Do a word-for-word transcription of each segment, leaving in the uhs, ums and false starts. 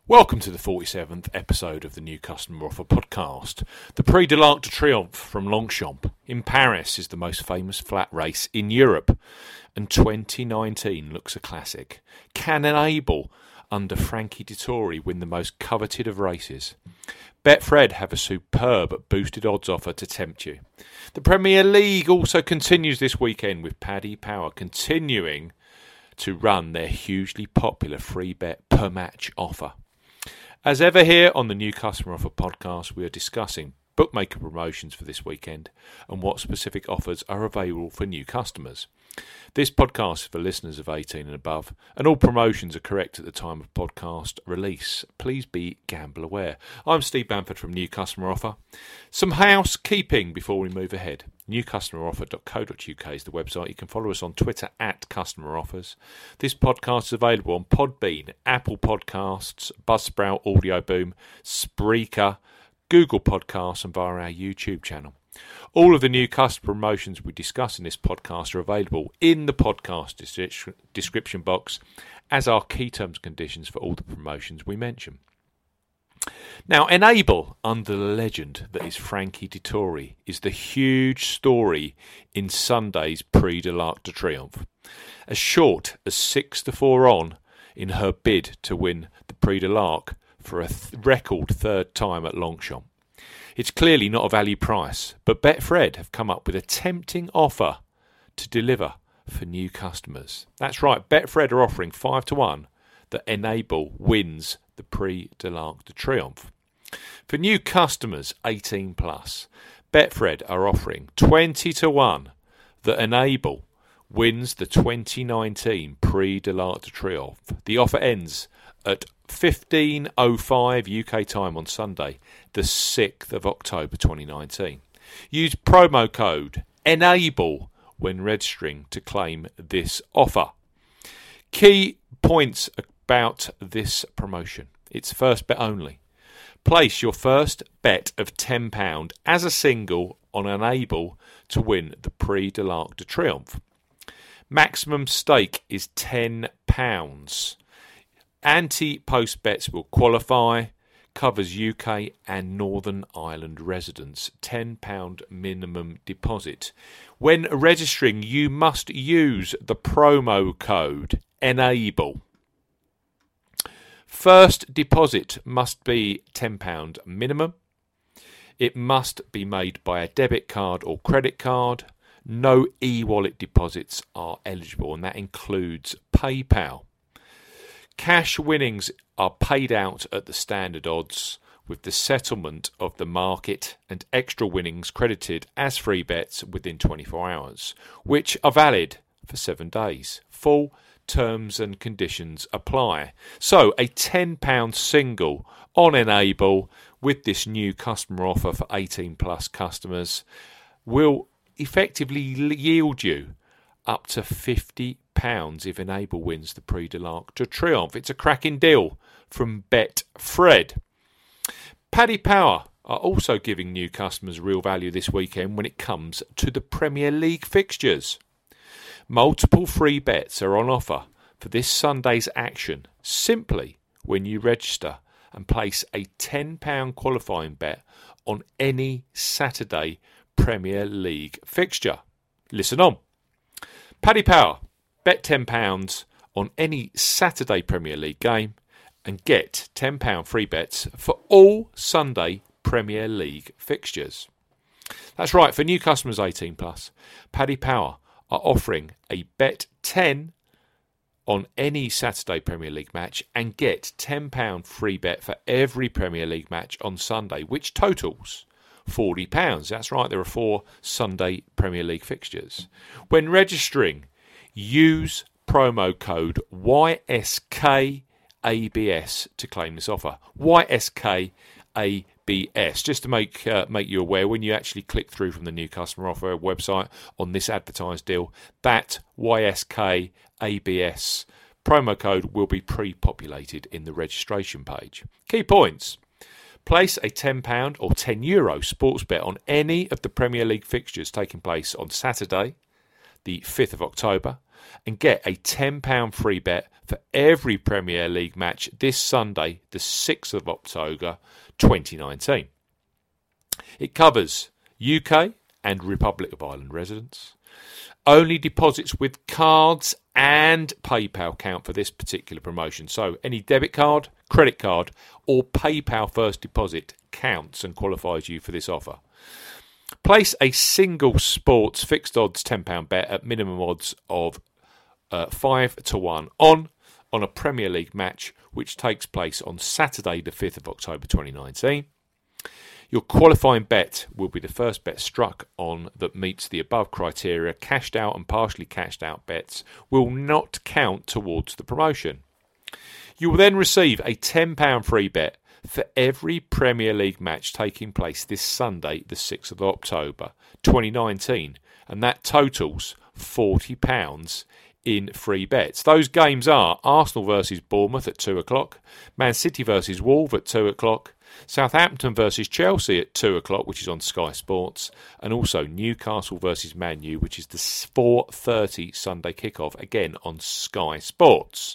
Welcome to the forty-seventh episode of the New Customer Offer podcast. The Prix de l'Arc de Triomphe from Longchamp in Paris is the most famous flat race in Europe, and twenty nineteen looks a classic. Can Enable under Frankie Dettori win the most coveted of races? Betfred have a superb boosted odds offer to tempt you. The Premier League also continues this weekend with Paddy Power continuing to run their hugely popular free bet per match offer. As ever here on the New Customer Offer podcast, we are discussing bookmaker promotions for this weekend and what specific offers are available for new customers. This podcast is for listeners of eighteen and above, and all promotions are correct at the time of podcast release. Please be gamble aware. I'm Steve Bamford from New Customer Offer. Some housekeeping before we move ahead. new customer offer dot co dot uk is the website. You can follow us on Twitter at Customer Offers. This podcast is available on Podbean, Apple Podcasts, Buzzsprout, Audio Boom, Spreaker, Google Podcasts, and via our YouTube channel. All of the new customer promotions we discuss in this podcast are available in the podcast des- description box, as are key terms and conditions for all the promotions we mention. Now, Enable, under the legend that is Frankie Dettori, is the huge story in Sunday's Prix de l'Arc de Triomphe. As short as six to four on in her bid to win the Prix de l'Arc for a th- record third time at Longchamp. It's clearly not a value price, but Betfred have come up with a tempting offer to deliver for new customers. That's right, Betfred are offering five to one that Enable wins the Prix de l'Arc de Triomphe. For new customers eighteen plus, Betfred are offering twenty to one that Enable wins the twenty nineteen Prix de l'Arc de Triomphe. The offer ends at fifteen oh five U K time on Sunday, the sixth of October twenty nineteen. Use promo code ENABLE when registering to claim this offer. Key points about this promotion. It's first bet only. Place your first bet of ten pounds as a single on Enable to win the Prix de l'Arc de Triomphe. Maximum stake is ten pounds. Anti-post bets will qualify. Covers U K and Northern Ireland residents. ten pounds minimum deposit. When registering, you must use the promo code ENABLE. First deposit must be ten pounds minimum. It must be made by a debit card or credit card. No e-wallet deposits are eligible, and that includes PayPal. Cash winnings are paid out at the standard odds, with the settlement of the market and extra winnings credited as free bets within twenty-four hours, which are valid for seven days. Full terms and conditions apply. So a ten pounds single on Enable with this new customer offer for eighteen plus customers will effectively yield you up to fifty pounds if Enable wins the Prix de l'Arc de Triomphe. It's a cracking deal from Betfred. Paddy Power are also giving new customers real value this weekend when it comes to the Premier League fixtures. Multiple free bets are on offer for this Sunday's action simply when you register and place a ten pounds qualifying bet on any Saturday Premier League fixture. Listen on. Paddy Power, bet ten pounds on any Saturday Premier League game and get ten pounds free bets for all Sunday Premier League fixtures. That's right, for new customers eighteen plus, Paddy Power are offering a bet ten on any Saturday Premier League match and get ten pounds free bet for every Premier League match on Sunday, which totals forty pounds. That's right, there are four Sunday Premier League fixtures. When registering, use promo code Y S K A B S to claim this offer. Y S K A B S. Just to make uh, make you aware, when you actually click through from the new customer offer website on this advertised deal, that Y S K A B S promo code will be pre-populated in the registration page. Key points. Place a ten pounds or ten euro sports bet on any of the Premier League fixtures taking place on Saturday, the fifth of October, and get a ten pounds free bet for every Premier League match this Sunday, the sixth of October twenty nineteen. It covers U K and Republic of Ireland residents. Only deposits with cards and PayPal count for this particular promotion. So any debit card, credit card or PayPal first deposit counts and qualifies you for this offer. Place a single sports fixed odds ten pound bet at minimum odds of uh, five to one on on a Premier League match which takes place on Saturday the fifth of October twenty nineteen. Your qualifying bet will be the first bet struck on that meets the above criteria. Cashed out and partially cashed out bets will not count towards the promotion. You will then receive a ten pound free bet for every Premier League match taking place this Sunday, the sixth of October twenty nineteen, and that totals forty pounds in free bets. Those games are Arsenal versus Bournemouth at two o'clock, Man City versus Wolves at two o'clock, Southampton versus Chelsea at two o'clock, which is on Sky Sports, and also Newcastle versus Man U, which is the four thirty Sunday kickoff, again on Sky Sports.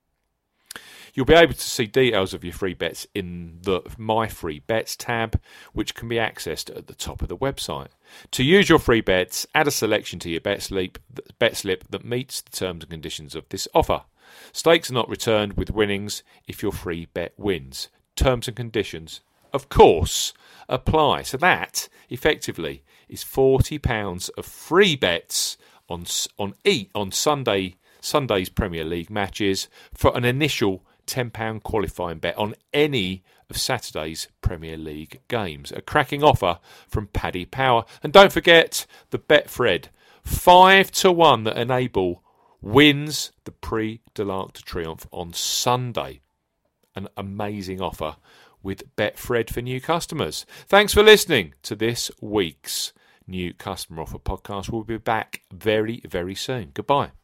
You'll be able to see details of your free bets in the My Free Bets tab, which can be accessed at the top of the website. To use your free bets, add a selection to your bet slip, bet slip that meets the terms and conditions of this offer. Stakes are not returned with winnings if your free bet wins. Terms and conditions, of course, apply. So that, effectively, is forty pounds of free bets on on e on Sunday Sunday's Premier League matches for an initial ten pound qualifying bet on any of Saturday's Premier League games. A cracking offer from Paddy Power. And don't forget the Betfred five to one that Enable wins the Prix de l'Arc de Triomphe on Sunday. An amazing offer with Betfred for new customers. Thanks for listening to this week's New Customer Offer podcast. We'll be back very, very soon. Goodbye.